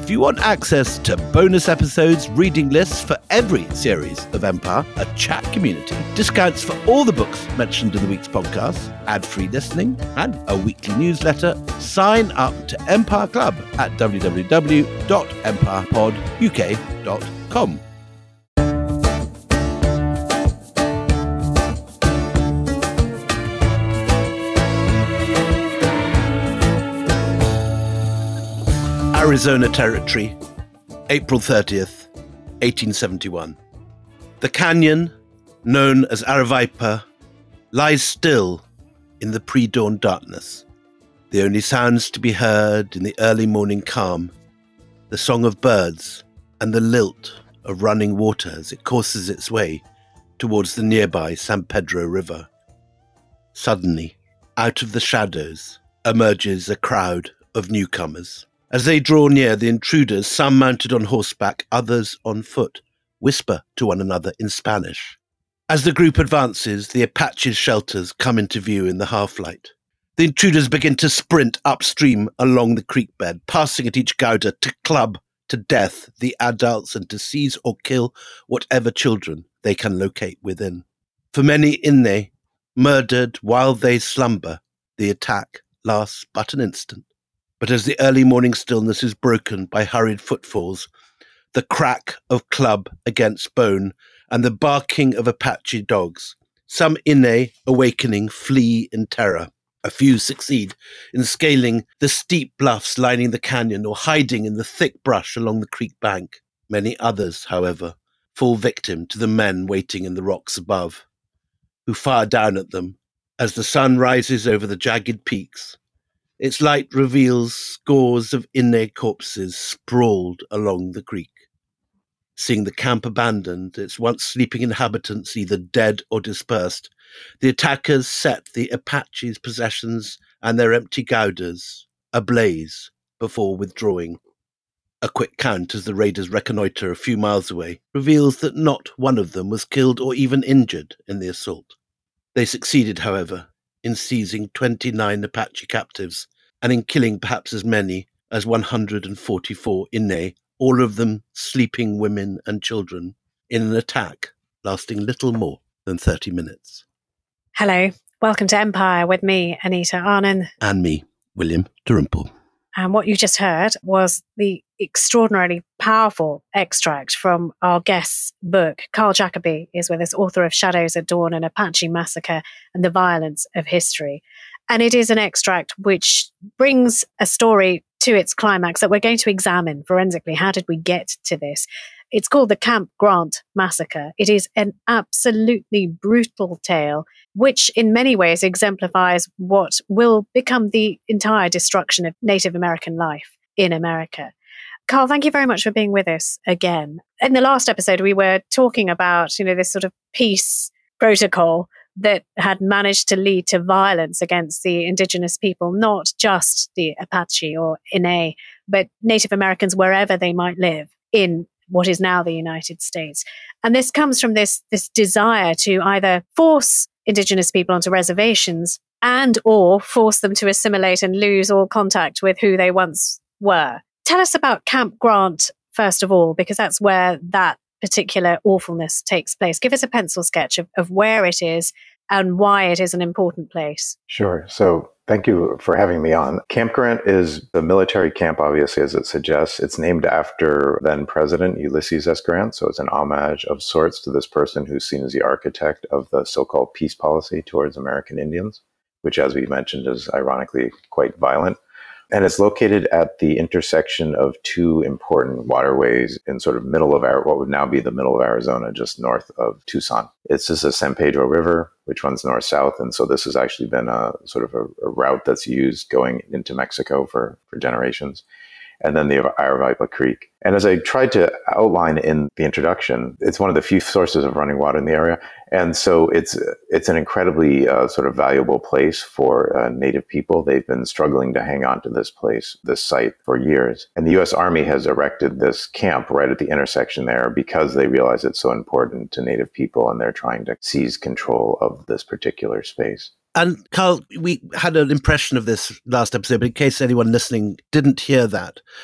If you want access to bonus episodes, reading lists for every series of Empire, a chat community, discounts for all the books mentioned in the week's podcast, ad-free listening, and a weekly newsletter, sign up to Empire Club at www.empirepoduk.com. Arizona Territory, April 30th, 1871. The canyon, known as Aravaipa, lies still in the pre-dawn darkness. The only sounds to be heard in the early morning calm, the song of birds and the lilt of running water as it courses its way towards the nearby San Pedro River. Suddenly, out of the shadows, emerges a crowd of newcomers. As they draw near, the intruders, some mounted on horseback, others on foot, whisper to one another in Spanish. As the group advances, the Apaches' shelters come into view in the half-light. The intruders begin to sprint upstream along the creek bed, passing at each gauda to club to death the adults and to seize or kill whatever children they can locate within. For many Inne, murdered while they slumber, the attack lasts but an instant. But as the early morning stillness is broken by hurried footfalls, the crack of club against bone, and the barking of Apache dogs, some Inne, awakening, flee in terror. A few succeed in scaling the steep bluffs lining the canyon or hiding in the thick brush along the creek bank. Many others, however, fall victim to the men waiting in the rocks above, who fire down at them as the sun rises over the jagged peaks. Its light reveals scores of Inne corpses sprawled along the creek. Seeing the camp abandoned, its once sleeping inhabitants either dead or dispersed, the attackers set the Apaches' possessions and their empty gaudas ablaze before withdrawing. A quick count as the raiders reconnoitre a few miles away reveals that not one of them was killed or even injured in the assault. They succeeded, however, in seizing 29 Apache captives and in killing perhaps as many as 144 Inne, all of them sleeping women and children, in an attack lasting little more than 30 minutes. Hello, welcome to Empire with me, Anita Arnon. And me, William Dalrymple. And what you just heard was the extraordinarily powerful extract from our guest's book. Carl Jacoby is with us, author of Shadows at Dawn, An Apache Massacre and the Violence of History. And it is an extract which brings a story to its climax that we're going to examine forensically. How did we get to this? It's called the Camp Grant Massacre. It is an absolutely brutal tale, which in many ways exemplifies what will become the entire destruction of Native American life in America. Carl, thank you very much for being with us again. In the last episode, we were talking about, this sort of peace protocol that had managed to lead to violence against the indigenous people, not just the Apache or Inne, but Native Americans wherever they might live in what is now the United States. And this comes from this desire to either force indigenous people onto reservations and or force them to assimilate and lose all contact with who they once were. Tell us about Camp Grant, first of all, because that's where that particular awfulness takes place. Give us a pencil sketch of where it is and why it is an important place. Sure. So thank you for having me on. Camp Grant is a military camp, obviously, as it suggests. It's named after then President Ulysses S. Grant. So it's an homage of sorts to this person who's seen as the architect of the so-called peace policy towards American Indians, which, as we mentioned, is ironically quite violent. And it's located at the intersection of two important waterways in sort of what would now be the middle of Arizona, just north of Tucson. It's just the San Pedro River, which runs north-south. And so this has actually been a sort of a route that's used going into Mexico for generations. And then the Aravaipa Creek. And as I tried to outline in the introduction, it's one of the few sources of running water in the area. And so it's an incredibly sort of valuable place for Native people. They've been struggling to hang on to this site for years. And the U.S. Army has erected this camp right at the intersection there because they realize it's so important to Native people and they're trying to seize control of this particular space. And Carl, we had an impression of this last episode, but in case anyone listening didn't hear that,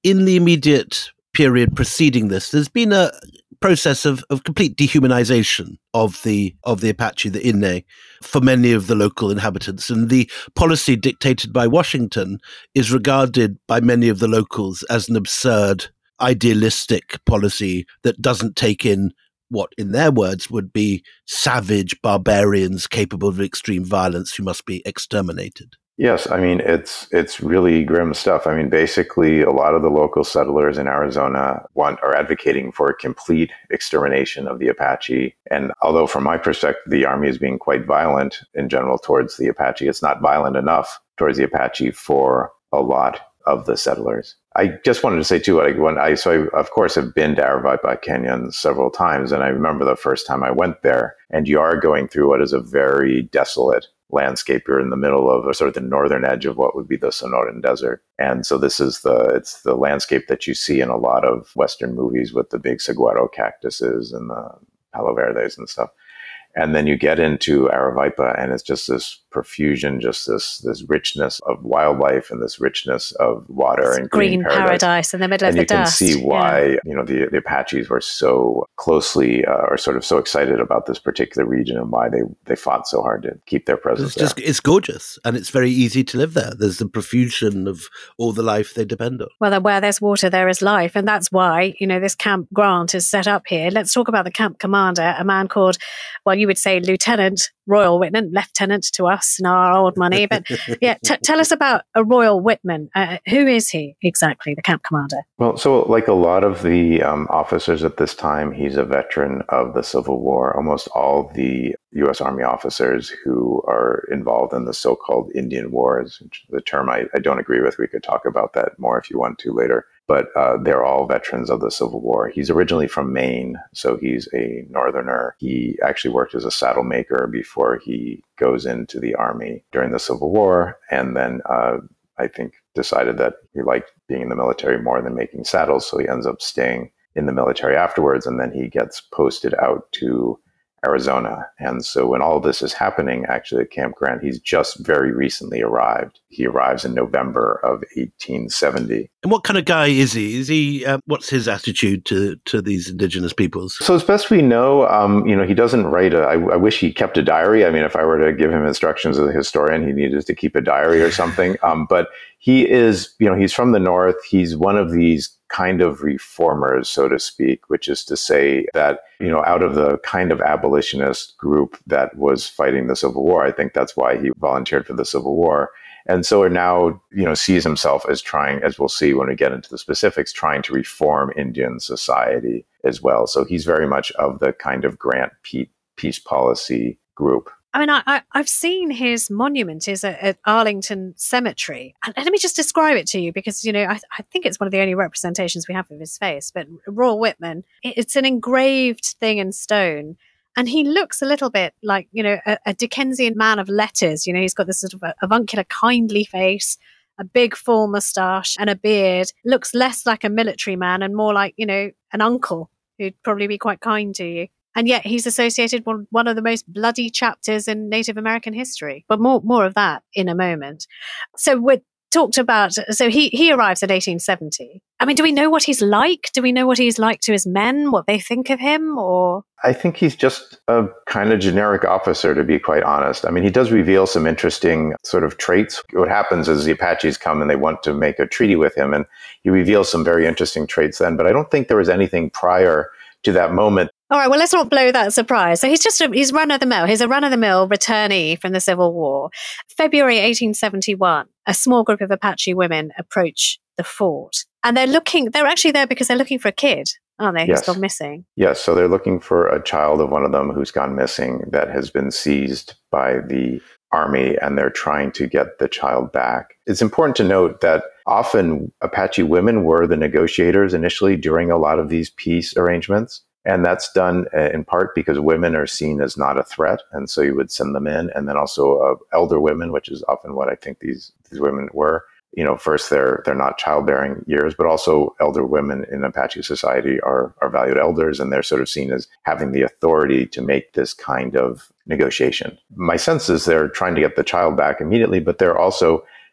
in the immediate period preceding this, there's been a process of complete dehumanization of the Apache, the Inne, for many of the local inhabitants. And the policy dictated by Washington is regarded by many of the locals as an absurd, idealistic policy that doesn't take in what, in their words, would be savage barbarians capable of extreme violence who must be exterminated. Yes, I mean, it's really grim stuff. I mean, basically, a lot of the local settlers in Arizona are advocating for a complete extermination of the Apache. And although from my perspective, the Army is being quite violent in general towards the Apache, it's not violent enough towards the Apache for a lot of the settlers. I just wanted to say too, I of course have been to Aravaipa Canyon several times, and I remember the first time I went there, and you are going through what is a very desolate landscape. You're in the middle of sort of the northern edge of what would be the Sonoran Desert. And so this is it's the landscape that you see in a lot of Western movies with the big saguaro cactuses and the palo verdes and stuff. And then you get into Aravaipa, and it's just this profusion, just this richness of wildlife and this richness of water and green paradise in the middle of the dust. And you can see why the Apaches were so closely or sort of so excited about this particular region and why they fought so hard to keep their presence there. It's gorgeous, and it's very easy to live there. There's the profusion of all the life they depend on. Well, where there's water, there is life. And that's why, this Camp Grant is set up here. Let's talk about the camp commander, a man called, well, you would say Lieutenant Royal Whitman, Lieutenant to us in our old money. But yeah, tell us about a Royal Whitman. Who is he exactly, the camp commander? Well, so like a lot of the officers at this time, he's a veteran of the Civil War. Almost all the U.S. Army officers who are involved in the so-called Indian Wars, which is the term I don't agree with. We could talk about that more if you want to later. But they're all veterans of the Civil War. He's originally from Maine, so he's a northerner. He actually worked as a saddle maker before he goes into the Army during the Civil War, and then I think decided that he liked being in the military more than making saddles, so he ends up staying in the military afterwards, and then he gets posted out to Arizona. And so when all this is happening, actually at Camp Grant, he's just very recently arrived. He arrives in November of 1870. And what kind of guy is he? What's his attitude to these indigenous peoples? So as best we know, he doesn't write I wish he kept a diary. I mean, if I were to give him instructions as a historian, he needed to keep a diary or something. But he is, he's from the North. He's one of these kind of reformers, so to speak, which is to say that, out of the kind of abolitionist group that was fighting the Civil War, I think that's why he volunteered for the Civil War. And so now, sees himself as trying, as we'll see when we get into the specifics, trying to reform Indian society as well. So he's very much of the kind of Grant peace policy group. I mean, I've seen his monument is at Arlington Cemetery. And let me just describe it to you because, I think it's one of the only representations we have of his face. But Royal Whitman, it's an engraved thing in stone. And he looks a little bit like, a Dickensian man of letters. He's got this sort of avuncular, kindly face, a big full moustache and a beard. Looks less like a military man and more like, an uncle who'd probably be quite kind to you. And yet he's associated with one of the most bloody chapters in Native American history. But more of that in a moment. So we talked about, so he arrives in 1870. I mean, do we know what he's like? Do we know what he's like to his men, what they think of him, or? I think he's just a kind of generic officer, to be quite honest. I mean, he does reveal some interesting sort of traits. What happens is the Apaches come and they want to make a treaty with him, and he reveals some very interesting traits then. But I don't think there was anything prior to that moment. All right, well, let's not blow that surprise. So he's run-of-the-mill. He's a run-of-the-mill returnee from the Civil War. February 1871, a small group of Apache women approach the fort. And they're actually there because they're looking for a kid, aren't they, who's gone missing? Yes, so they're looking for a child of one of them who's gone missing that has been seized by the Army, and they're trying to get the child back. It's important to note that often Apache women were the negotiators initially during a lot of these peace arrangements. And that's done in part because women are seen as not a threat. And so you would send them in. And then also elder women, which is often what I think these women were. First, they're not childbearing years, but also elder women in Apache society are valued elders. And they're sort of seen as having the authority to make this kind of negotiation. My sense is they're trying to get the child back immediately, but they're also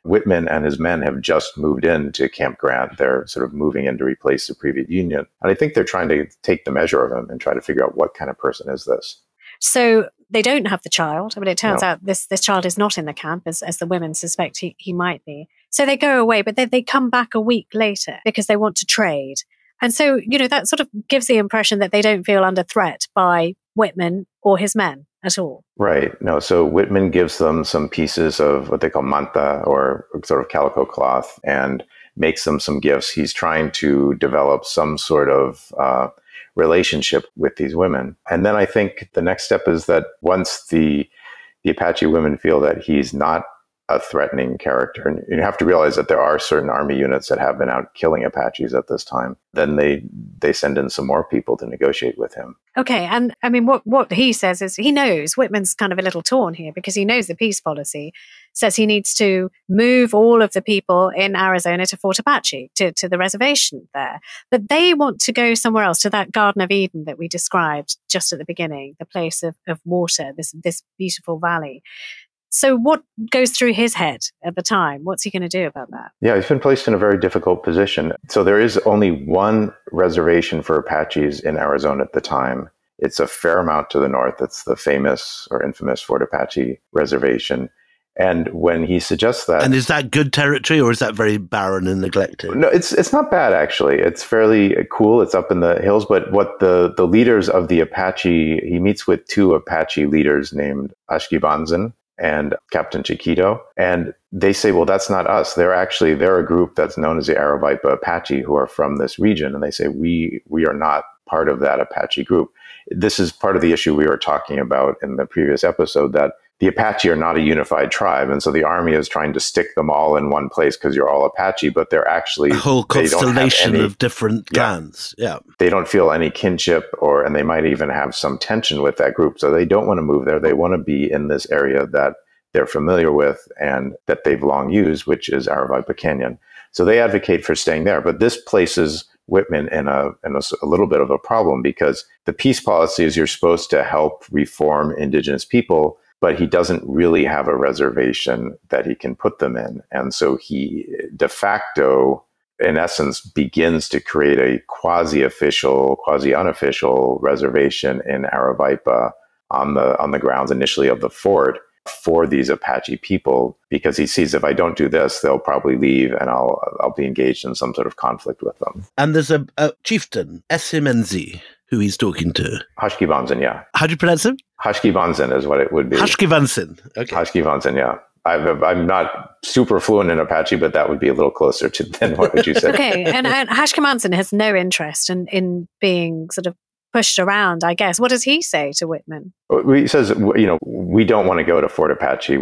Whitman and his men have just moved into Camp Grant. They're sort of moving in to replace the Soviet Union. And I think they're trying to take the measure of him and try to figure out what kind of person is this. So they don't have the child. I mean, it turns out this child is not in the camp, as the women suspect he might be. So they go away, but then they come back a week later because they want to trade. And so, that sort of gives the impression that they don't feel under threat by Whitman or his men at all. Right. No, so Whitman gives them some pieces of what they call manta, or sort of calico cloth, and makes them some gifts. He's trying to develop some sort of relationship with these women. And then I think the next step is that once the Apache women feel that he's not a threatening character, and you have to realize that there are certain army units that have been out killing Apaches at this time, then they send in some more people to negotiate with him. Okay, and I mean, what he says is he knows Whitman's kind of a little torn here because he knows the peace policy says he needs to move all of the people in Arizona to Fort Apache, to the reservation there. But they want to go somewhere else, to that Garden of Eden that we described just at the beginning, the place of water, this beautiful valley. So what goes through his head at the time? What's he going to do about that? Yeah, he's been placed in a very difficult position. So there is only one reservation for Apaches in Arizona at the time. It's a fair amount to the north. It's the famous or infamous Fort Apache Reservation. And when he suggests that... And is that good territory, or is that very barren and neglected? No, it's not bad, actually. It's fairly cool. It's up in the hills. But what the leaders of the Apache... He meets with two Apache leaders named Ashkibanzan and Captain Chiquito. And they say, well, that's not us. They're a group that's known as the Aravaipa Apache who are from this region. And they say, we are not part of that Apache group. This is part of the issue we were talking about in the previous episode, that the Apache are not a unified tribe. And so the army is trying to stick them all in one place because you're all Apache, but they're actually a whole constellation of different clans. Yeah. They don't feel any kinship, and they might even have some tension with that group. So they don't want to move there. They want to be in this area that they're familiar with and that they've long used, which is Aravaipa Canyon. So they advocate for staying there. But this places Whitman in a little bit of a problem, because the peace policy is you're supposed to help reform indigenous people, but he doesn't really have a reservation that he can put them in. And so he de facto, in essence, begins to create a quasi-official, quasi-unofficial reservation in Aravaipa on the grounds initially of the fort for these Apache people, because he sees if I don't do this, they'll probably leave and I'll be engaged in some sort of conflict with them. And there's a chieftain, Esimenzi, who he's talking to. Hashkibanzan, yeah. How do you pronounce him? Hashkibanzan is what it would be. Hashkibanzan, okay. Hashkibanzan, yeah. I'm not super fluent in Apache, but that would be a little closer than what you said. Okay, and Hashkibanzan has no interest in being sort of pushed around, I guess. What does he say to Whitman? He says, we don't want to go to Fort Apache.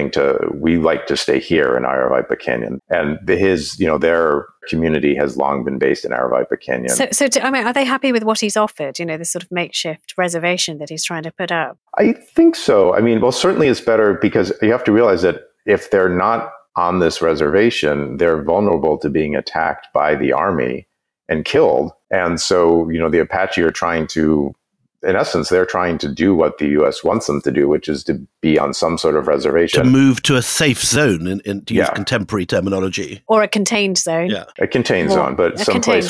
We like to stay here in Aravaipa Canyon. And their community has long been based in Aravaipa Canyon. Are they happy with what he's offered? This sort of makeshift reservation that he's trying to put up? I think so. I mean, well, certainly it's better, because you have to realize that if they're not on this reservation, they're vulnerable to being attacked by the army and killed. And so, the Apache are trying to, in essence, they're trying to do what the U.S. wants them to do, which is to be on some sort of reservation. To move to a safe zone, to use contemporary terminology. Or a contained zone. Yeah, a contained zone, but someplace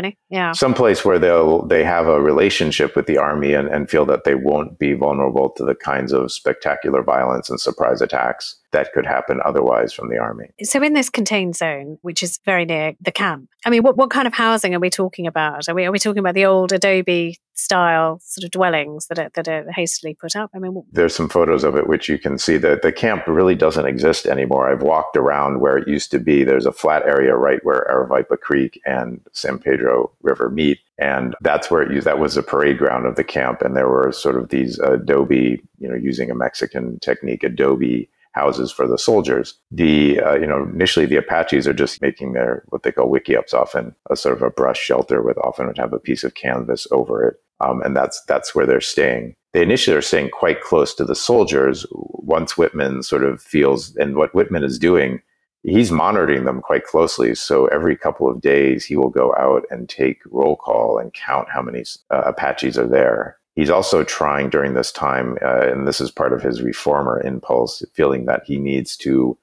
where they have a relationship with the army and feel that they won't be vulnerable to the kinds of spectacular violence and surprise attacks that could happen otherwise from the army. So in this contained zone, which is very near the camp, I mean, what kind of housing are we talking about? Are we talking about the old adobe style sort of dwellings that are hastily put up? I mean, there's some photos of it which you can see that the camp really doesn't exist anymore. I've walked around where it used to be. There's a flat area right where Aravaipa Creek and San Pedro River meet. And that's where that was the parade ground of the camp. And there were sort of these adobe, using a Mexican technique, adobe houses for the soldiers. Initially the Apaches are just making their, what they call wickiups, often a sort of a brush shelter with often would have a piece of canvas over it. And that's where they're staying. They initially are staying quite close to the soldiers. Once Whitman sort of feels, and what Whitman is doing, he's monitoring them quite closely. So every couple of days he will go out and take roll call and count how many Apaches are there. He's also trying during this time, and this is part of his reformer impulse, feeling that he needs to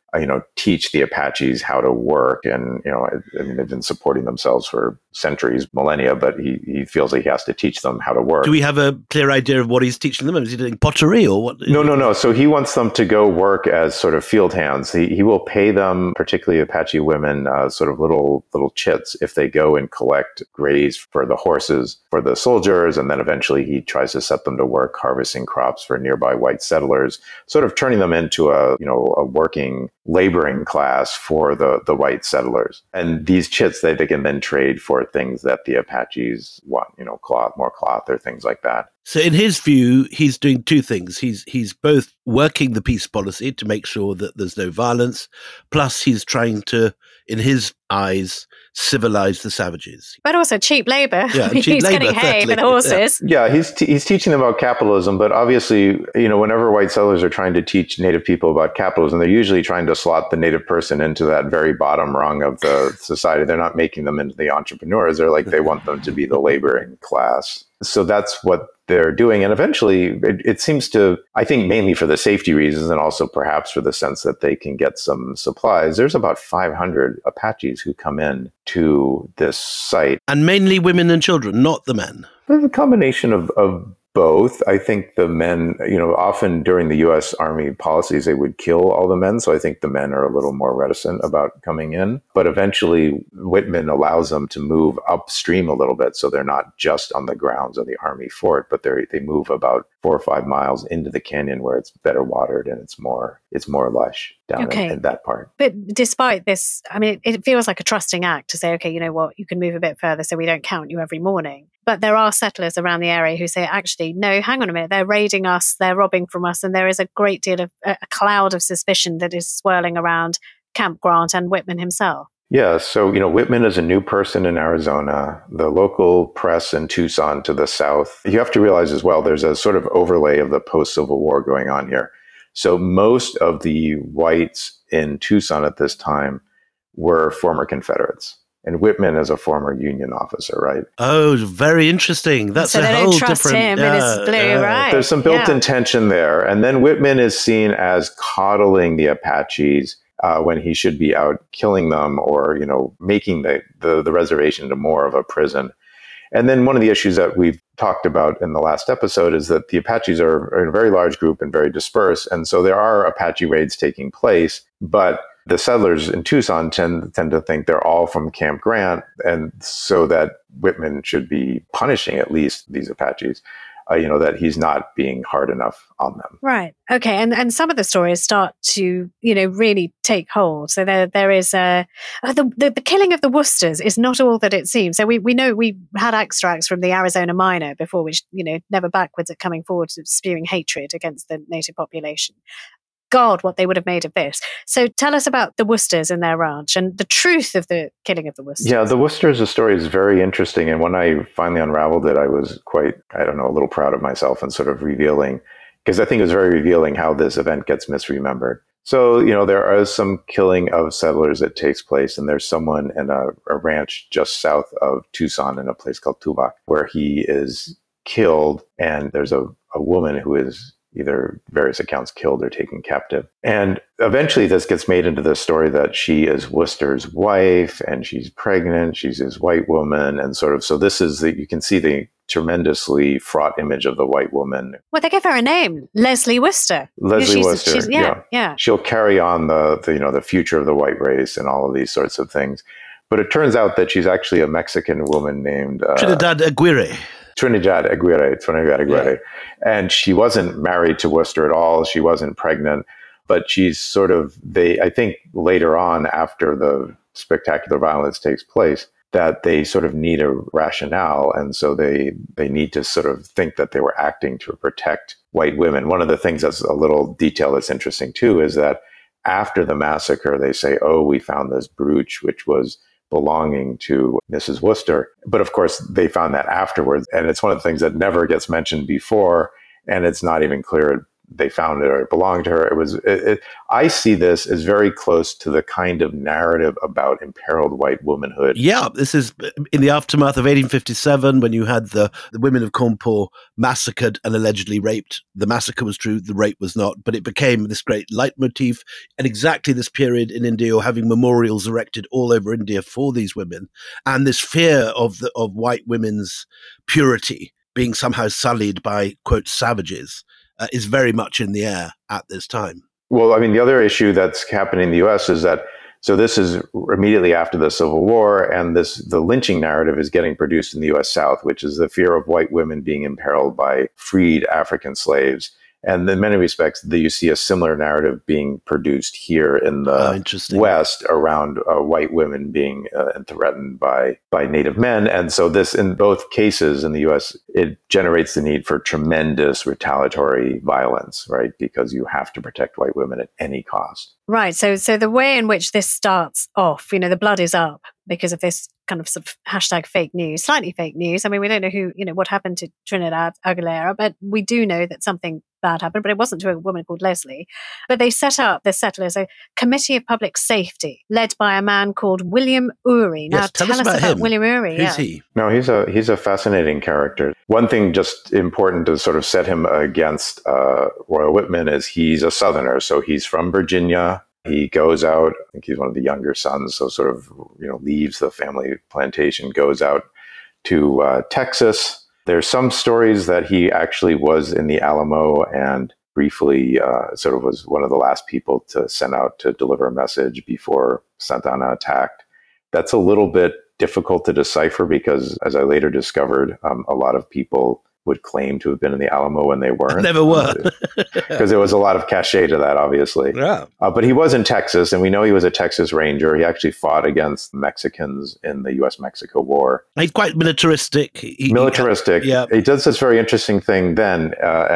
teach the Apaches how to work. And, I mean, they've been supporting themselves for centuries, millennia, but he feels like he has to teach them how to work. Do we have a clear idea of what he's teaching them? Is he doing pottery or what? No. So he wants them to go work as sort of field hands. He will pay them, particularly Apache women, sort of little chits if they go and collect graze for the horses for the soldiers. And then eventually he tries to set them to work harvesting crops for nearby white settlers, sort of turning them into a working laboring class for the white settlers. And these chits they can then trade for things that the Apaches want, more cloth or things like that. So in his view, he's doing two things. He's both working the peace policy to make sure that there's no violence, plus he's trying to, in his eyes, civilize the savages. But also cheap labor. Yeah, he's getting hay for the horses. Yeah, he's teaching them about capitalism, but obviously, whenever white settlers are trying to teach Native people about capitalism, they're usually trying to slot the Native person into that very bottom rung of the society. They're not making them into the entrepreneurs. They want them to be the laboring class. So that's what they're doing. And eventually, it seems to, I think mainly for the safety reasons and also perhaps for the sense that they can get some supplies, there's about 500 Apaches who come in to this site. And mainly women and children, not the men. There's a combination of both. I think the men, often during the U.S. Army policies, they would kill all the men. So I think the men are a little more reticent about coming in. But eventually, Whitman allows them to move upstream a little bit. So they're not just on the grounds of the Army fort, but they move about 4 or 5 miles into the canyon where it's better watered and it's more lush down in that part. But despite this, I mean, it feels like a trusting act to say, okay, you know what, you can move a bit further so we don't count you every morning. But there are settlers around the area who say, actually, no, hang on a minute, they're raiding us, they're robbing from us, and there is a great deal of a cloud of suspicion that is swirling around Camp Grant and Whitman himself. Yeah, so, Whitman is a new person in Arizona. The local press in Tucson to the south, you have to realize as well, there's a sort of overlay of the post-Civil War going on here. So most of the whites in Tucson at this time were former Confederates. And Whitman is a former Union officer, right? Oh, very interesting. That's so a they whole don't trust different, him in his blue, right? There's some built-in tension there. And then Whitman is seen as coddling the Apaches when he should be out killing them or, making the reservation into more of a prison. And then one of the issues that we've talked about in the last episode is that the Apaches are a very large group and very dispersed. And so there are Apache raids taking place, but the settlers in Tucson tend to think they're all from Camp Grant, and so that Whitman should be punishing at least these Apaches, that he's not being hard enough on them. Right. Okay. And some of the stories start to, really take hold. So there is the killing of the Woosters is not all that it seems. So we know we had extracts from the Arizona Miner before, which, never backwards at coming forward to spewing hatred against the native population. God, what they would have made of this. So tell us about the Woosters and their ranch and the truth of the killing of the Woosters. Yeah, the Woosters story is very interesting. And when I finally unraveled it, I was quite, a little proud of myself and sort of revealing, because I think it was very revealing how this event gets misremembered. So, there is some killing of settlers that takes place, and there's someone in a ranch just south of Tucson in a place called Tubac, where he is killed, and there's a woman who is either various accounts killed or taken captive. And eventually this gets made into the story that she is Wooster's wife and she's pregnant, she's his white woman. And so this is you can see the tremendously fraught image of the white woman. Well, they give her a name, Leslie Wooster. Leslie Wooster, yeah. She'll carry on the future of the white race and all of these sorts of things. But it turns out that she's actually a Mexican woman named Trinidad Aguirre. Trinidad Aguirre. Yeah. And she wasn't married to Wooster at all. She wasn't pregnant, but she's I think later on after the spectacular violence takes place, that they sort of need a rationale. And so they need to sort of think that they were acting to protect white women. One of the things that's a little detail that's interesting too, is that after the massacre, they say, oh, we found this brooch, which was belonging to Mrs. Wooster. But of course, they found that afterwards. And it's one of the things that never gets mentioned before. And it's not even clear they found it or it belonged to her. I see this as very close to the kind of narrative about imperiled white womanhood. Yeah, this is in the aftermath of 1857 when you had the women of Cawnpore massacred and allegedly raped. The massacre was true, the rape was not, but it became this great leitmotif. And exactly this period in India, you're having memorials erected all over India for these women. And this fear of white women's purity being somehow sullied by, quote, savages is very much in the air at this time. Well, I mean, the other issue that's happening in the U.S. is that, so this is immediately after the Civil War, and the lynching narrative is getting produced in the U.S. South, which is the fear of white women being imperiled by freed African slaves. And in many respects, you see a similar narrative being produced here in the West around white women being threatened by Native men. And so this, in both cases in the U.S., it generates the need for tremendous retaliatory violence, right? Because you have to protect white women at any cost. Right. So the way in which this starts off, the blood is up because of this kind of sort of hashtag fake news, slightly fake news. I mean, we don't know what happened to Trinidad Aguilera, but we do know that something bad happened, but it wasn't to a woman called Leslie. But they set up, the settlers, a committee of public safety led by a man called William Ury. Now, yes, tell us about him. William Ury. Who's he? No, he's a fascinating character. One thing just important to sort of set him against Royal Whitman is he's a Southerner. So he's from Virginia. He goes out, I think he's one of the younger sons, so sort of, leaves the family plantation, goes out to Texas. There's some stories that he actually was in the Alamo and briefly sort of was one of the last people to send out to deliver a message before Santa Anna attacked. That's a little bit difficult to decipher because, as I later discovered, a lot of people would claim to have been in the Alamo when they weren't. Never were. Because there was a lot of cachet to that, obviously. Yeah. But he was in Texas, and we know he was a Texas Ranger. He actually fought against Mexicans in the U.S.-Mexico War. He's quite militaristic. Militaristic. Yeah. He does this very interesting thing then,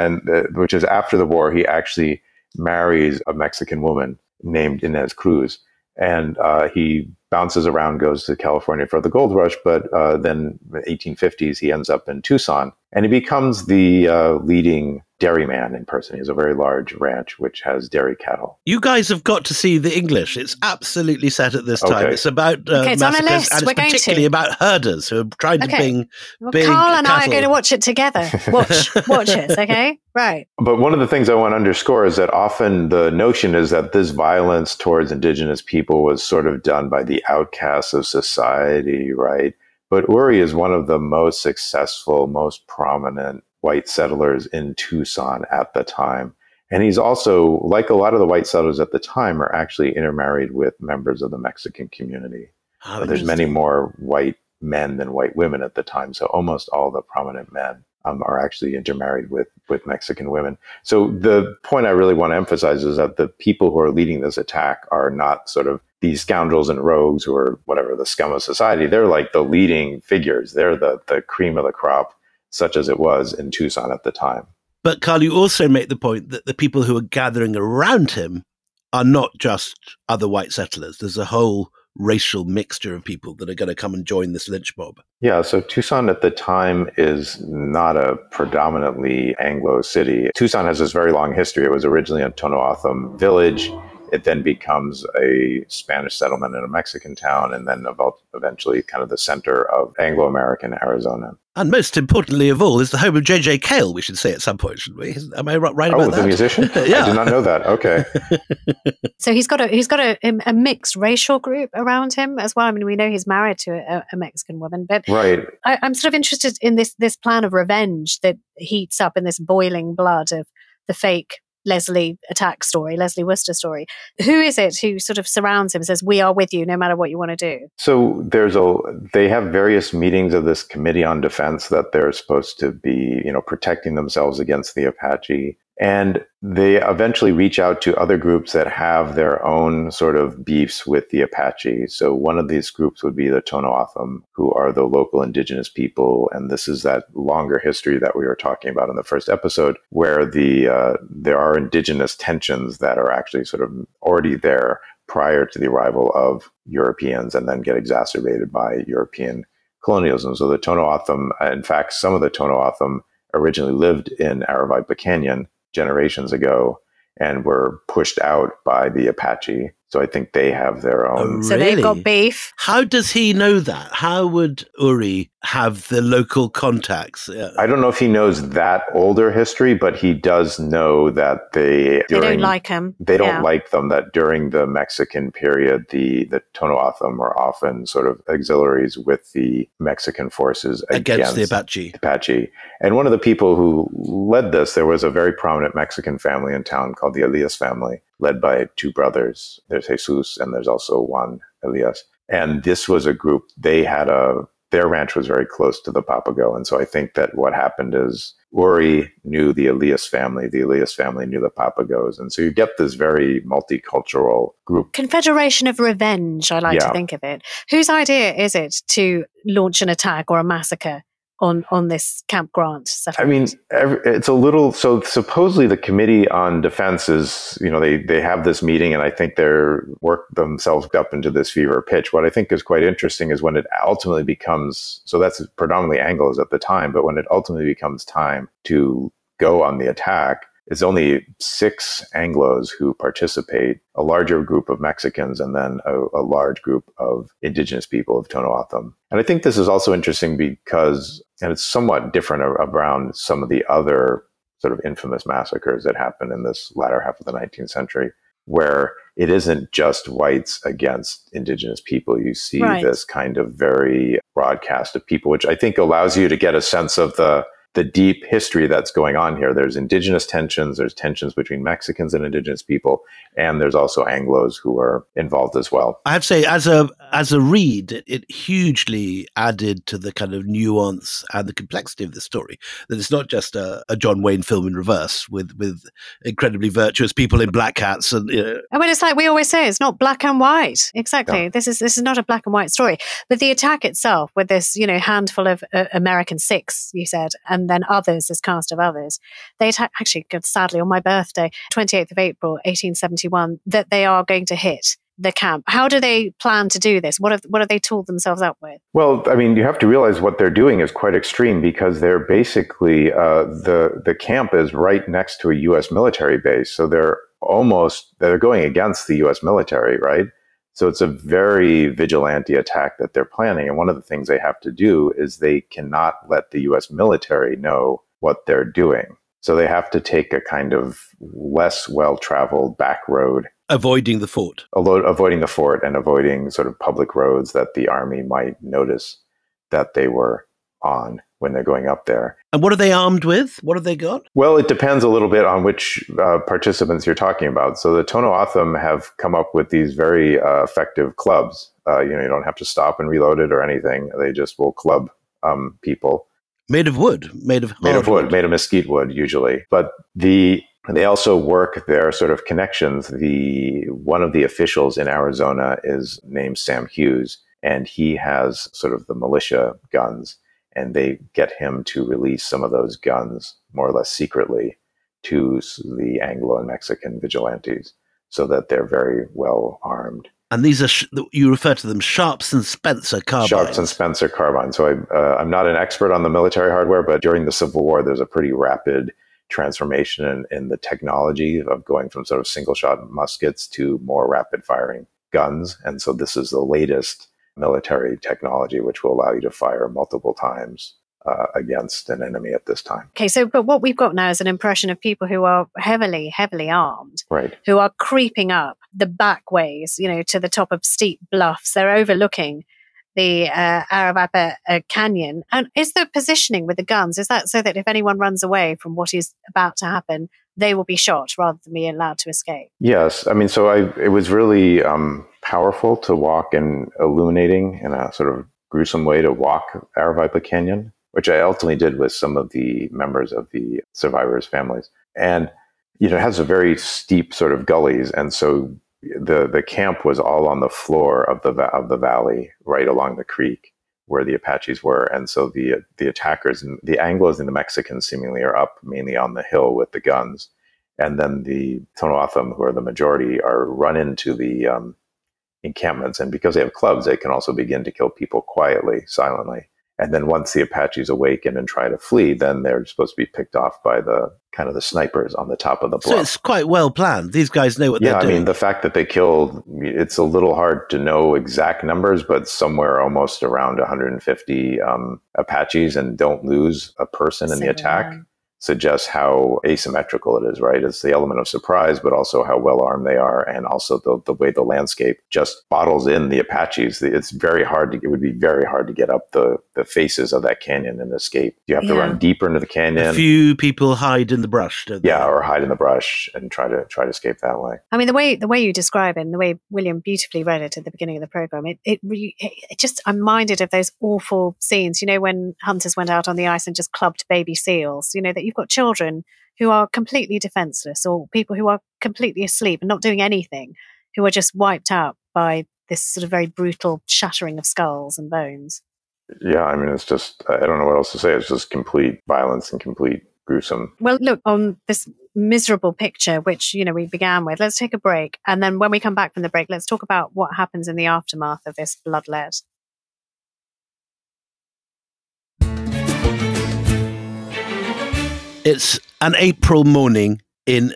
which is after the war, he actually marries a Mexican woman named Inez Cruz. And he bounces around, goes to California for the gold rush, but then in the 1850s, he ends up in Tucson, and he becomes the leading dairyman in person. He has a very large ranch, which has dairy cattle. You guys have got to see The English. It's absolutely set at this time. Okay. It's about it's on a massacres, list. and We're it's going particularly about herders who are trying to bring big Carl and I are cattle. going to watch it together. Watch it, okay? Right. But one of the things I want to underscore is that often the notion is that this violence towards indigenous people was sort of done by the outcasts of society, right? But Ury is one of the most successful, most prominent white settlers in Tucson at the time. And he's also, like a lot of the white settlers at the time, are actually intermarried with members of the Mexican community. Oh, There's many more white men than white women at the time. So almost all the prominent men are actually intermarried with Mexican women. So the point I really want to emphasize is that the people who are leading this attack are not sort of these scoundrels and rogues who are whatever, the scum of society. They're like the leading figures. They're the cream of the crop, such as it was in Tucson at the time. But Carl, you also make the point that the people who are gathering around him are not just other white settlers. There's a whole racial mixture of people that are going to come and join this lynch mob. Yeah, so Tucson at the time is not a predominantly Anglo city. Tucson has this very long history. It was originally a Tohono O'odham village. It then becomes a Spanish settlement in a Mexican town, and then eventually kind of the center of Anglo-American Arizona. And most importantly of all is the home of J.J. Cale, we should say at some point, shouldn't we? Am I right about that? Oh, the musician? Yeah. I did not know that. Okay. So he's got a mixed racial group around him as well. I mean, we know he's married to a Mexican woman, but right. I'm sort of interested in this plan of revenge that heats up in this boiling blood of the fake Leslie attack story, Leslie Worcester story. Who is it who sort of surrounds him and says, we are with you no matter what you want to do? So they have various meetings of this committee on defense that they're supposed to be, protecting themselves against the Apache. And they eventually reach out to other groups that have their own sort of beefs with the Apache. So one of these groups would be the Tohono O'odham, who are the local indigenous people. And this is that longer history that we were talking about in the first episode, where there are indigenous tensions that are actually sort of already there prior to the arrival of Europeans and then get exacerbated by European colonialism. So the Tohono O'odham, in fact, some of the Tohono O'odham originally lived in Aravaipa Canyon, generations ago and were pushed out by the Apache. So I think they have their own. So they've got beef. How does he know that? How would Uri have the local contacts? I don't know if he knows that older history, but he does know that they don't like him. They don't like them, that during the Mexican period, the Tonoatham were often sort of auxiliaries with the Mexican forces against the Apache. And one of the people who led this, there was a very prominent Mexican family in town called the Elias family, led by two brothers. There's Jesus and there's also Juan Elias. And this was a group, their ranch was very close to the Papago. And so I think that what happened is Uri knew the Elias family knew the Papagos. And so you get this very multicultural group. Confederation of revenge, I like to think of it. Whose idea is it to launch an attack or a massacre on this Camp Grant settlement? I mean, it's a little, so supposedly the Committee on Defense is, they have this meeting, and I think they're worked themselves up into this fever pitch. What I think is quite interesting is when it ultimately becomes, so that's predominantly Anglos at the time, but when it ultimately becomes time to go on the attack, it's only 6 Anglos who participate, a larger group of Mexicans, and then a large group of indigenous people of Tonoatham. And I think this is also interesting because, and it's somewhat different around some of the other sort of infamous massacres that happened in this latter half of the 19th century, where it isn't just whites against indigenous people. You see this kind of very broadcast of people, which I think allows you to get a sense of the deep history that's going on here. There's indigenous tensions, there's tensions between Mexicans and indigenous people, and there's also Anglos who are involved as well. I have to say, as a read, it hugely added to the kind of nuance and the complexity of the story. That it's not just a John Wayne film in reverse with incredibly virtuous people in black hats. And I mean, it's like we always say, it's not black and white. Exactly. No. This is not a black and white story. But the attack itself, with this handful of American 6, you said, and then others, this cast of others, they attack, actually, sadly, on my birthday, 28th of April, 1871, that they are going to hit the camp. How do they plan to do this? What have they tooled themselves up with? Well, I mean, you have to realize what they're doing is quite extreme, because they're basically, the camp is right next to a U.S. military base. So they're going against the U.S. military, right? So it's a very vigilante attack that they're planning. And one of the things they have to do is they cannot let the U.S. military know what they're doing. So they have to take a kind of less well-traveled back road. Avoiding the fort. Avoiding the fort and avoiding sort of public roads that the army might notice that they were on when they're going up there. And what are they armed with? What have they got? Well, it depends a little bit on which participants you're talking about. So the Tonoatham have come up with these very effective clubs. You don't have to stop and reload it or anything. They just will club people. Made of wood, made of mesquite wood usually. But they also work their sort of connections. One of the officials in Arizona is named Sam Hughes, and he has sort of the militia guns. And they get him to release some of those guns more or less secretly to the Anglo and Mexican vigilantes, so that they're very well armed. And these are, you refer to them, Sharps and Spencer carbines. Sharps and Spencer carbines. So I'm not an expert on the military hardware, but during the Civil War, there's a pretty rapid transformation in the technology of going from sort of single-shot muskets to more rapid-firing guns. And so this is the latest military technology, which will allow you to fire multiple times against an enemy at this time. Okay, so but what we've got now is an impression of people who are heavily armed, right, who are creeping up the back ways, to the top of steep bluffs. They're overlooking the Aravaipa Canyon. And is the positioning with the guns, is that so that if anyone runs away from what is about to happen, they will be shot rather than be allowed to escape? Yes. I mean, so it was really powerful to walk and illuminating in a sort of gruesome way to walk Aravaipa Canyon, which I ultimately did with some of the members of the survivors' families. And, it has a very steep sort of gullies. And so the camp was all on the floor of the valley, right along the creek where the Apaches were. And so the attackers, the Anglos and the Mexicans seemingly are up mainly on the hill with the guns. And then the Tonoatham, who are the majority, are run into the encampments. And because they have clubs, they can also begin to kill people quietly, silently. And then once the Apaches awaken and try to flee, then they're supposed to be picked off by the kind of the snipers on the top of the bluff. So it's quite well planned. These guys know what they're doing. Yeah, I mean, the fact that they killed, it's a little hard to know exact numbers, but somewhere almost around 150 Apaches, and don't lose a person in the attack. Suggests how asymmetrical it is, right? It's the element of surprise, but also how well armed they are, and also the way the landscape just bottles in the Apaches. It would be very hard to get up the faces of that canyon and escape. You have to run deeper into the canyon. A few people hide in the brush, don't they? Yeah, or hide in the brush and try to escape that way. I mean, the way you describe it, and the way William beautifully read it at the beginning of the program, it just, I'm minded of those awful scenes. You know, when hunters went out on the ice and just clubbed baby seals. You know, that you've got children who are completely defenseless, or people who are completely asleep and not doing anything, who are just wiped out by this sort of very brutal shattering of skulls and bones. Yeah, I mean, it's just, I don't know what else to say. It's just complete violence and complete gruesome. Well, look, on this miserable picture, which, you know, we began with, let's take a break. And then when we come back from the break, let's talk about what happens in the aftermath of this bloodlet. It's an April morning in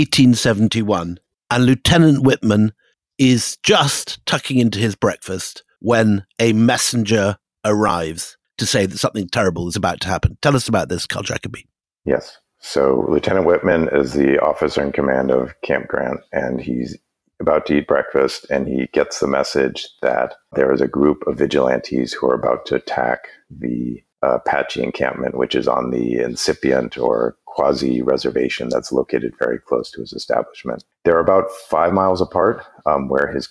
1871, and Lieutenant Whitman is just tucking into his breakfast when a messenger arrives to say that something terrible is about to happen. Tell us about this, Carl Jacobi. Yes. So Lieutenant Whitman is the officer in command of Camp Grant, and he's about to eat breakfast, and he gets the message that there is a group of vigilantes who are about to attack the Apache encampment, which is on the incipient or quasi-reservation that's located very close to his establishment. They're about 5 miles apart, where his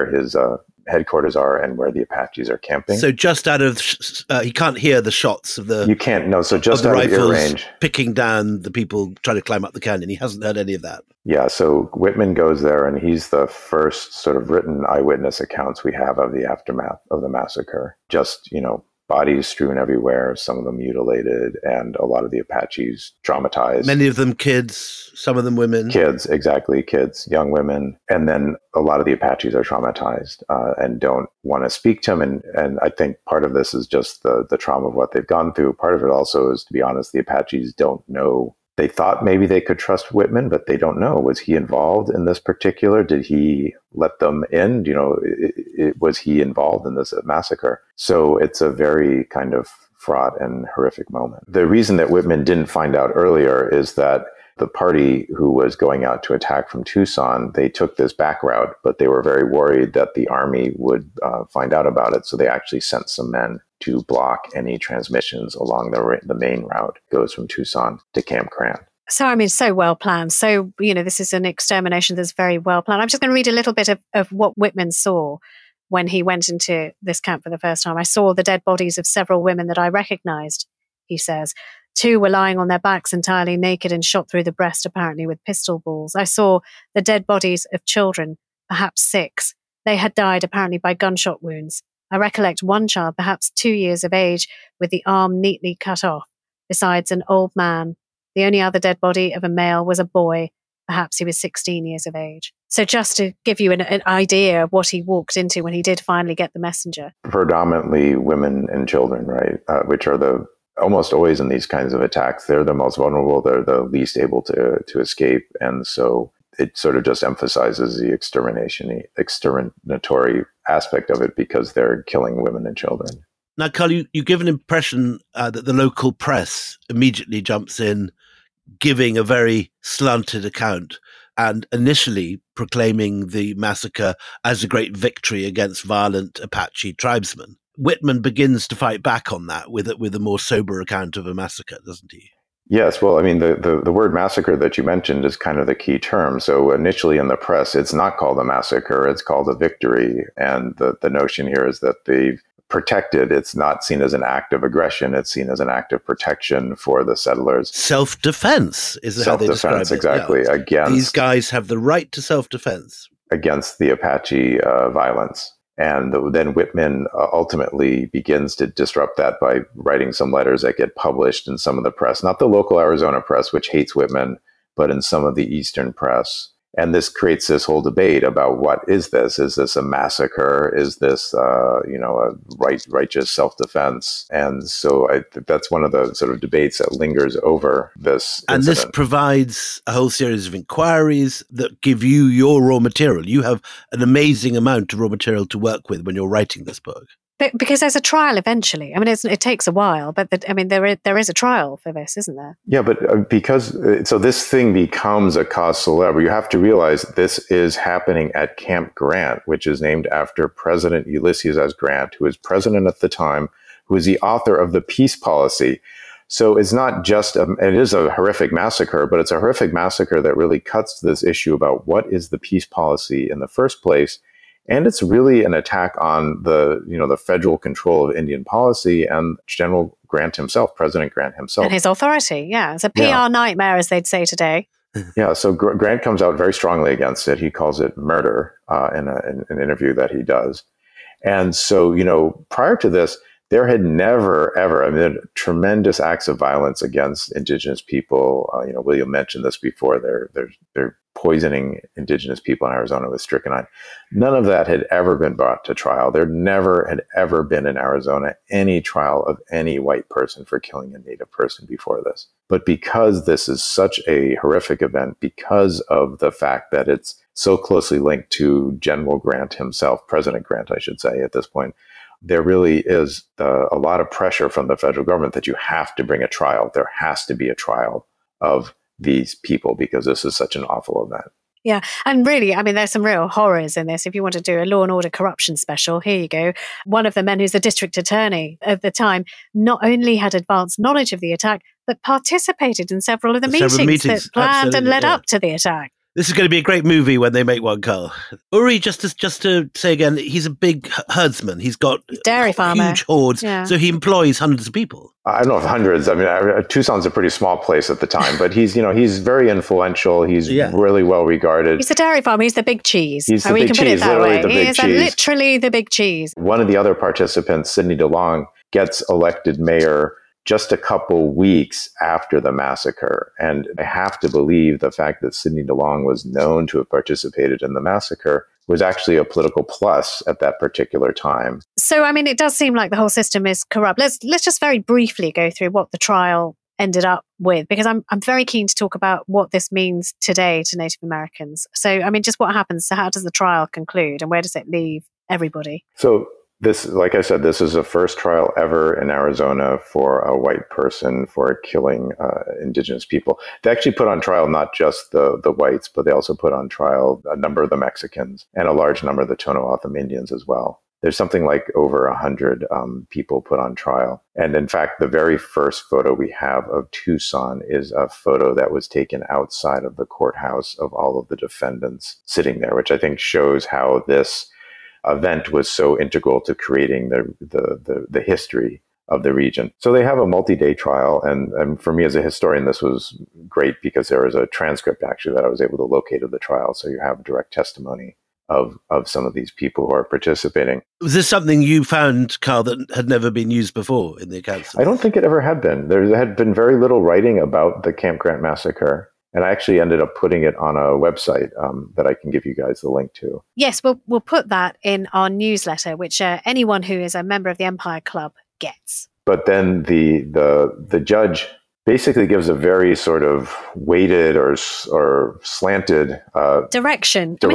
headquarters are and where the Apaches are camping. So just out of, he can't hear the shots of the... You can't, no, so just out of ear range. Picking down the people trying to climb up the canyon. He hasn't heard any of that. Yeah, so Whitman goes there, and he's the first sort of written eyewitness accounts we have of the aftermath of the massacre. Just, you know, bodies strewn everywhere, some of them mutilated, and a lot of the Apaches traumatized. Many of them kids, some of them women. Kids, exactly, kids, young women. And then a lot of the Apaches are traumatized and don't want to speak to him. And I think part of this is just the trauma of what they've gone through. Part of it also is, to be honest, the Apaches don't know. They thought maybe they could trust Whitman, but they don't know. Was he involved in this particular? Did he let them in? You know, was he involved in this massacre? So it's a very kind of fraught and horrific moment. The reason that Whitman didn't find out earlier is that the party who was going out to attack from Tucson, they took this back route, but they were very worried that the army would find out about it. So they actually sent some men to block any transmissions along the main route that goes from Tucson to Camp Grant. So, I mean, so well planned. So, you know, this is an extermination that's very well planned. I'm just going to read a little bit of what Whitman saw when he went into this camp for the first time. I saw the dead bodies of several women that I recognized, he says. 2 were lying on their backs entirely naked and shot through the breast, apparently with pistol balls. I saw the dead bodies of children, perhaps 6. They had died apparently by gunshot wounds. I recollect one child, perhaps 2 years of age, with the arm neatly cut off, besides an old man. The only other dead body of a male was a boy. Perhaps he was 16 years of age. So just to give you an idea of what he walked into when he did finally get the messenger. Predominantly women and children, right? Which are almost always in these kinds of attacks. They're the most vulnerable. They're the least able to escape. And so it sort of just emphasizes the exterminatory aspect of it, because they're killing women and children. Now, Carl, you give an impression that the local press immediately jumps in, giving a very slanted account and initially proclaiming the massacre as a great victory against violent Apache tribesmen. Whitman begins to fight back on that with a more sober account of a massacre, doesn't he? Yes, well, I mean, the word massacre that you mentioned is kind of the key term. So initially in the press, it's not called a massacre, it's called a victory. And the notion here is that they've protected. It's not seen as an act of aggression. It's seen as an act of protection for the settlers. Self-defense is how they describe it. Exactly. Yeah. Against, these guys have the right to self-defense. Against the Apache violence. And then Whitman ultimately begins to disrupt that by writing some letters that get published in some of the press, not the local Arizona press, which hates Whitman, but in some of the Eastern press. And this creates this whole debate about what is this? Is this a massacre? Is this, a righteous self-defense? And so that's one of the sort of debates that lingers over this And incident. this provides a whole series of inquiries that give you your raw material. You have an amazing amount of raw material to work with when you're writing this book. But because there's a trial eventually. I mean, it takes a while, but there is a trial for this, isn't there? Yeah, but so this thing becomes a cause célèbre. You have to realize this is happening at Camp Grant, which is named after President Ulysses S. Grant, who was president at the time, who is the author of the peace policy. So it's not just, it is a horrific massacre, but it's a horrific massacre that really cuts to this issue about what is the peace policy in the first place. And it's really an attack on the federal control of Indian policy and General Grant himself, President Grant himself. And his authority, yeah. It's a PR nightmare, as they'd say today. Yeah, so Grant comes out very strongly against it. He calls it murder in an interview that he does. And so, prior to this, there had never, ever, tremendous acts of violence against indigenous people. William mentioned this before. They're poisoning indigenous people in Arizona with strychnine. None of that had ever been brought to trial. There never had ever been in Arizona any trial of any white person for killing a Native person before this. But because this is such a horrific event, because of the fact that it's so closely linked to General Grant himself, President Grant, I should say, at this point, there really is a lot of pressure from the federal government that you have to bring a trial. There has to be a trial of these people because this is such an awful event. Yeah. And really, there's some real horrors in this. If you want to do a Law and Order corruption special, here you go. One of the men who's the district attorney at the time not only had advanced knowledge of the attack, but participated in several of the meetings that planned and led up to the attack. This is going to be a great movie when they make one, Carl. Uri, just to say again, he's a big herdsman. He's got dairy farmer, huge hordes, so he employs hundreds of people. I don't know if hundreds. Tucson's a pretty small place at the time, but he's very influential. He's really well regarded. He's a dairy farmer. He's the big cheese. He's the big cheese, literally the big cheese. Literally the big cheese. One of the other participants, Sidney DeLong, gets elected mayor just a couple weeks after the massacre. And I have to believe the fact that Sidney DeLong was known to have participated in the massacre was actually a political plus at that particular time. So, it does seem like the whole system is corrupt. Let's just very briefly go through what the trial ended up with, because I'm very keen to talk about what this means today to Native Americans. So, just what happens? So how does the trial conclude and where does it leave everybody? So, this, like I said, this is the first trial ever in Arizona for a white person for killing indigenous people. They actually put on trial not just the whites, but they also put on trial a number of the Mexicans and a large number of the Tohono O'odham Indians as well. There's something like over 100 people put on trial. And in fact, the very first photo we have of Tucson is a photo that was taken outside of the courthouse of all of the defendants sitting there, which I think shows how this event was so integral to creating the history of the region. So they have a multi-day trial. And for me as a historian, this was great because there was a transcript actually that I was able to locate of the trial. So you have direct testimony of some of these people who are participating. Was this something you found, Carl, that had never been used before in the accounts? I don't think it ever had been. There had been very little writing about the Camp Grant massacre. And I actually ended up putting it on a website that I can give you guys the link to. Yes, we'll put that in our newsletter, which anyone who is a member of the Empire Club gets. But then the judge basically gives a very sort of weighted or slanted direction to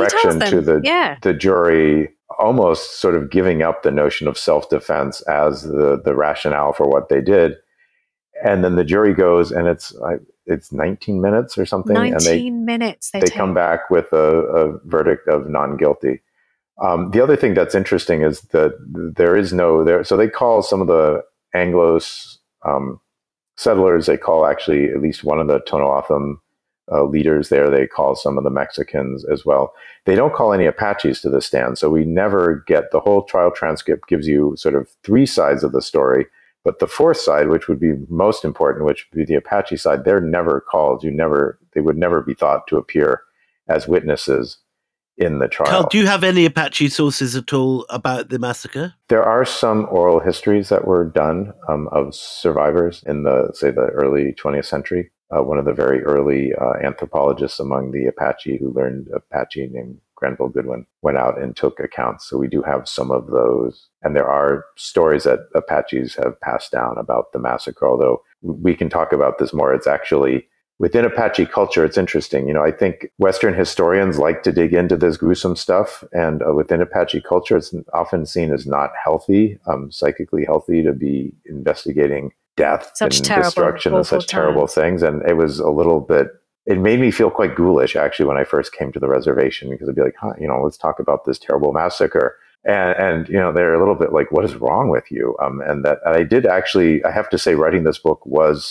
the jury, almost sort of giving up the notion of self-defense as the rationale for what they did. And then the jury goes, and it's 19 minutes or something. 19 minutes. They come back with a verdict of non-guilty. The other thing that's interesting is that there is so they call some of the Anglos settlers, they call actually at least one of the Tohono O'odham leaders there, they call some of the Mexicans as well. They don't call any Apaches to the stand. So we never get, the whole trial transcript gives you sort of three sides of the story. But the fourth side, which would be most important, which would be the Apache side, they're never called. They would never be thought to appear as witnesses in the trial. Carl, do you have any Apache sources at all about the massacre? There are some oral histories that were done of survivors in the early 20th century. one of the very early anthropologists among the Apache who learned Apache named Grenville Goodwin went out and took accounts. So we do have some of those. And there are stories that Apaches have passed down about the massacre, although we can talk about this more. It's actually within Apache culture, it's interesting. I think Western historians like to dig into this gruesome stuff. And within Apache culture, it's often seen as not healthy, psychically healthy to be investigating death and destruction and such terrible things. And it was a little bit, it made me feel quite ghoulish, actually, when I first came to the reservation, because I'd be like, let's talk about this terrible massacre. And they're a little bit like, what is wrong with you? And I did actually, I have to say, writing this book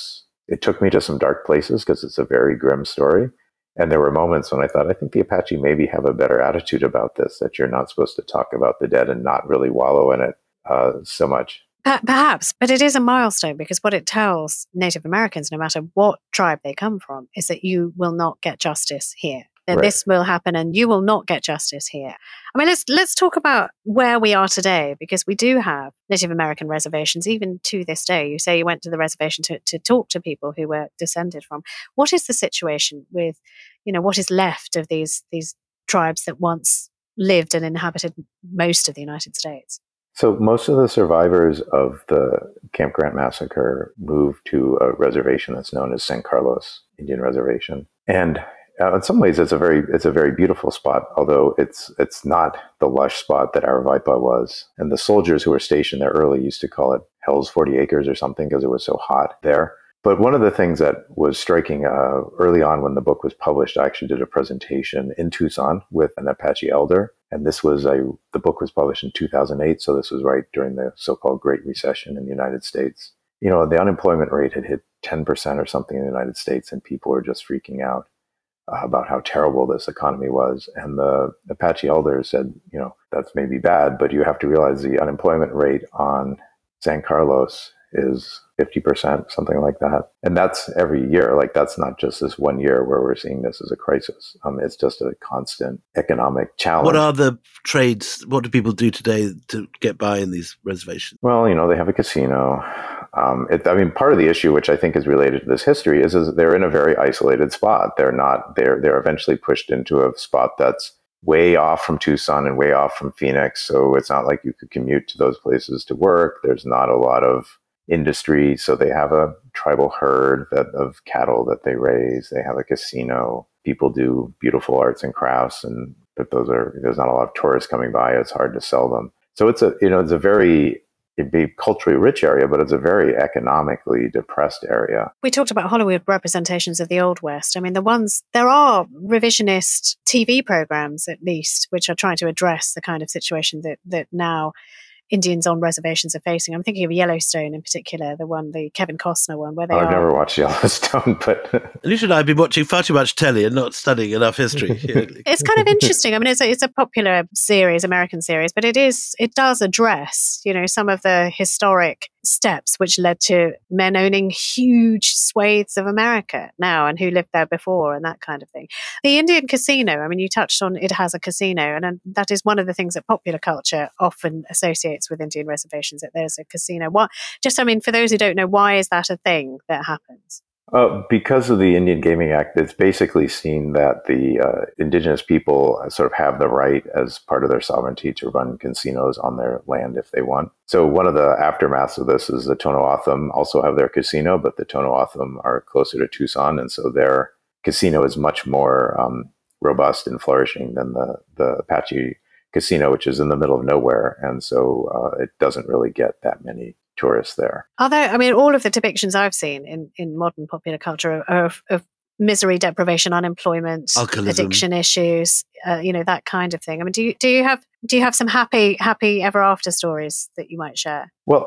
it took me to some dark places because it's a very grim story. And there were moments when I thought, I think the Apache maybe have a better attitude about this, that you're not supposed to talk about the dead and not really wallow in it so much. Perhaps, but it is a milestone because what it tells Native Americans, no matter what tribe they come from, is that you will not get justice here. That this will happen and you will not get justice here. I mean, let's talk about where we are today, because we do have Native American reservations, even to this day. You say you went to the reservation to talk to people who were descended from. What is the situation with, what is left of these tribes that once lived and inhabited most of the United States? So most of the survivors of the Camp Grant massacre moved to a reservation that's known as San Carlos Indian Reservation. And in some ways, it's a very beautiful spot, although it's not the lush spot that Aravaipa was. And the soldiers who were stationed there early used to call it Hell's 40 Acres or something because it was so hot there. But one of the things that was striking early on when the book was published, I actually did a presentation in Tucson with an Apache elder. And this was the book was published in 2008. So this was right during the so-called Great Recession in the United States. The unemployment rate had hit 10% or something in the United States, and people were just freaking out about how terrible this economy was. And the Apache elders said, that's maybe bad, but you have to realize the unemployment rate on San Carlos is 50%, something like that. And that's every year. Like, that's not just this one year where we're seeing this as a crisis. It's just a constant economic challenge. What are the trades? What do people do today to get by in these reservations? Well, they have a casino. Part of the issue, which I think is related to this history, is they're in a very isolated spot. They're eventually pushed into a spot that's way off from Tucson and way off from Phoenix. So it's not like you could commute to those places to work. There's not a lot of industry. So they have a tribal herd of cattle that they raise. They have a casino. People do beautiful arts and crafts, but there's not a lot of tourists coming by. It's hard to sell them. So it's a very, it'd be culturally rich area, but it's a very economically depressed area. We talked about Hollywood representations of the Old West. I mean, there are revisionist TV programs, at least, which are trying to address the kind of situation that now Indians on reservations are facing. I'm thinking of Yellowstone in particular, the Kevin Costner one, where I've never watched Yellowstone, but Alicia and I have been watching far too much telly and not studying enough history. It's kind of interesting. I mean, it's a popular series, American series, but it does address, some of the historic steps which led to men owning huge swathes of America now and who lived there before and that kind of thing. The Indian casino, I mean, you touched on it has a casino, and that is one of the things that popular culture often associates with Indian reservations, that there's a casino. For those who don't know, why is that a thing that happens? Because of the Indian Gaming Act, it's basically seen that the indigenous people sort of have the right as part of their sovereignty to run casinos on their land if they want. So one of the aftermaths of this is the Tohono O'odham also have their casino, but the Tohono O'odham are closer to Tucson, and so their casino is much more robust and flourishing than the Apache casino, which is in the middle of nowhere, and so it doesn't really get that many tourists there. All of the depictions I've seen in modern popular culture of misery, deprivation, unemployment, alcoholism, addiction issues, that kind of thing. I mean, do you have some happy ever after stories that you might share? Well,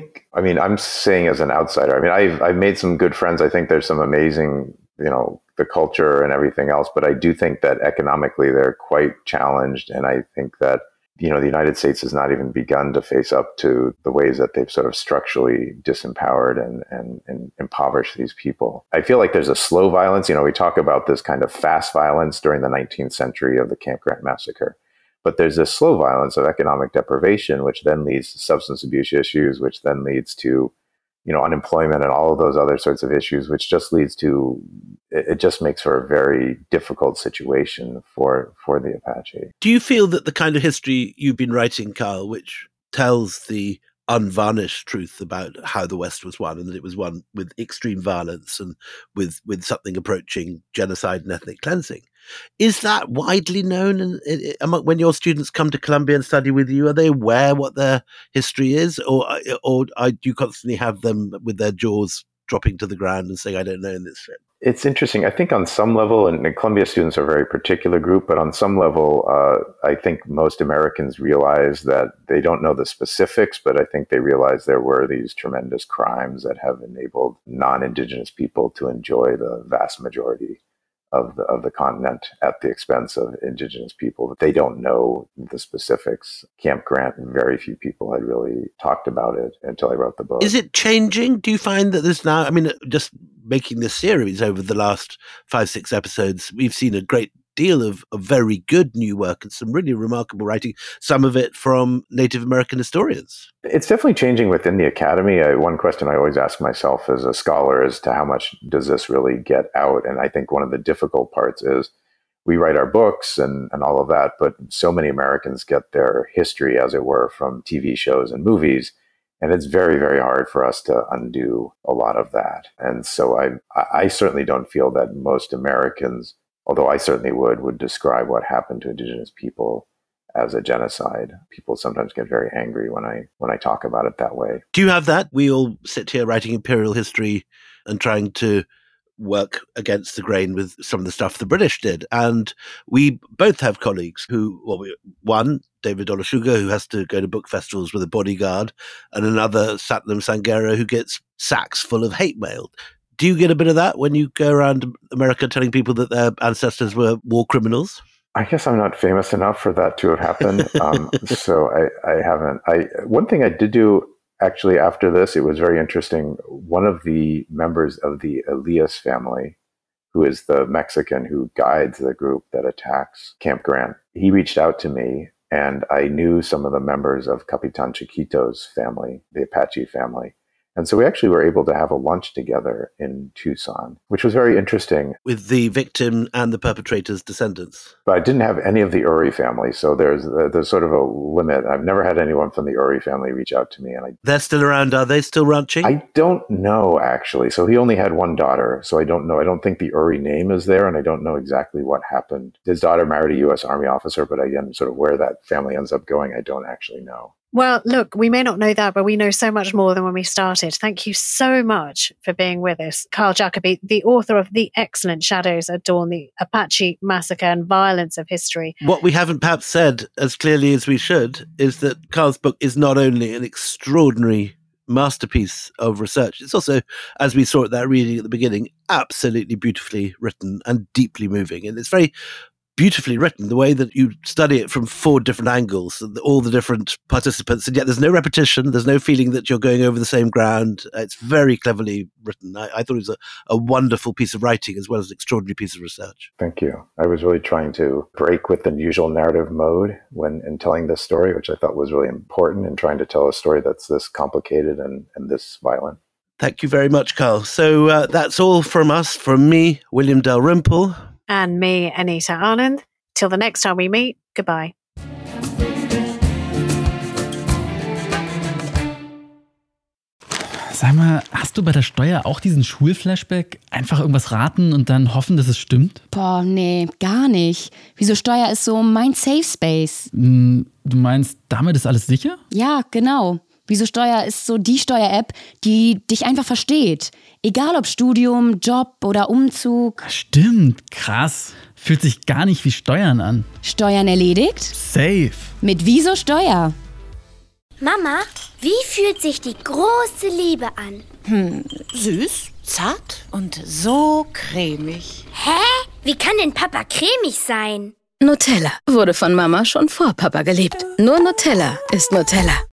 I'm saying as an outsider, I've made some good friends. I think there's some amazing, the culture and everything else, but I do think that economically they're quite challenged. And I think that the United States has not even begun to face up to the ways that they've sort of structurally disempowered and impoverished these people. I feel like there's a slow violence. We talk about this kind of fast violence during the 19th century of the Camp Grant massacre, but there's this slow violence of economic deprivation, which then leads to substance abuse issues, which then leads to, unemployment and all of those other sorts of issues, which just it just makes for a very difficult situation for the Apache. Do you feel that the kind of history you've been writing, Carl, which tells the unvarnished truth about how the West was won, and that it was won with extreme violence and with something approaching genocide and ethnic cleansing, is that widely known? And when your students come to Columbia and study with you, are they aware what their history is, or do you constantly have them with their jaws dropping to the ground and saying, "I don't know in this shit"? It's interesting. I think on some level, and Columbia students are a very particular group, but on some level, I think most Americans realize that they don't know the specifics, but I think they realize there were these tremendous crimes that have enabled non-Indigenous people to enjoy the vast majority of the continent at the expense of Indigenous people. They don't know the specifics. Camp Grant, very few people had really talked about it until I wrote the book. Is it changing? Do you find that there's now, just making this series over the last 5-6 episodes, we've seen a great deal of very good new work and some really remarkable writing, some of it from Native American historians. It's definitely changing within the academy. One question I always ask myself as a scholar is to how much does this really get out? And I think one of the difficult parts is we write our books and all of that, but so many Americans get their history, as it were, from TV shows and movies. And it's very, very hard for us to undo a lot of that. And so I certainly don't feel that most Americans, although I certainly would describe what happened to Indigenous people as a genocide. People sometimes get very angry when I talk about it that way. Do you have that? We all sit here writing imperial history and trying to work against the grain with some of the stuff the British did. And we both have colleagues who, one, David Olusoga, who has to go to book festivals with a bodyguard, and another, Satnam Sanghera, who gets sacks full of hate mail. Do you get a bit of that when you go around America telling people that their ancestors were war criminals? I guess I'm not famous enough for that to have happened. So I haven't. One thing I did do actually after this, it was very interesting. One of the members of the Elias family, who is the Mexican who guides the group that attacks Camp Grant, he reached out to me, and I knew some of the members of Capitan Chiquito's family, the Apache family. And so we actually were able to have a lunch together in Tucson, which was very interesting. With the victim and the perpetrator's descendants. But I didn't have any of the Uri family, so there's sort of a limit. I've never had anyone from the Uri family reach out to me. They're still around, are they still ranching? I don't know, actually. So he only had one daughter, so I don't know. I don't think the Uri name is there, and I don't know exactly what happened. His daughter married a U.S. Army officer, but again, sort of where that family ends up going, I don't actually know. Well, look, we may not know that, but we know so much more than when we started. Thank you so much for being with us. Carl Jacobi, the author of the excellent Shadows at Dawn, the Apache Massacre and Violence of History. What we haven't perhaps said as clearly as we should is that Carl's book is not only an extraordinary masterpiece of research, it's also, as we saw at that reading at the beginning, absolutely beautifully written and deeply moving. And it's very beautifully written, the way that you study it from 4 different angles, all the different participants, and yet there's no repetition, there's no feeling that you're going over the same ground. It's very cleverly written. I thought it was a wonderful piece of writing as well as an extraordinary piece of research. Thank you. I was really trying to break with the usual narrative mode in telling this story, which I thought was really important in trying to tell a story that's this complicated and this violent. Thank you very much, Carl. So that's all from us, from me, William Dalrymple. And me, Anita Anand. Till the next time we meet, goodbye. Sag mal, hast du bei der Steuer auch diesen Schulflashback? Einfach irgendwas raten und dann hoffen, dass es stimmt? Boah, nee, gar nicht. Wieso Steuer ist so mein Safe Space? Du meinst, damit ist alles sicher? Ja, genau. Wieso Steuer ist so die Steuer-App, die dich einfach versteht. Egal ob Studium, Job oder Umzug. Stimmt, krass. Fühlt sich gar nicht wie Steuern an. Steuern erledigt? Safe. Mit Wieso Steuer? Mama, wie fühlt sich die große Liebe an? Süß, zart und so cremig. Hä? Wie kann denn Papa cremig sein? Nutella wurde von Mama schon vor Papa geliebt. Nur Nutella ist Nutella.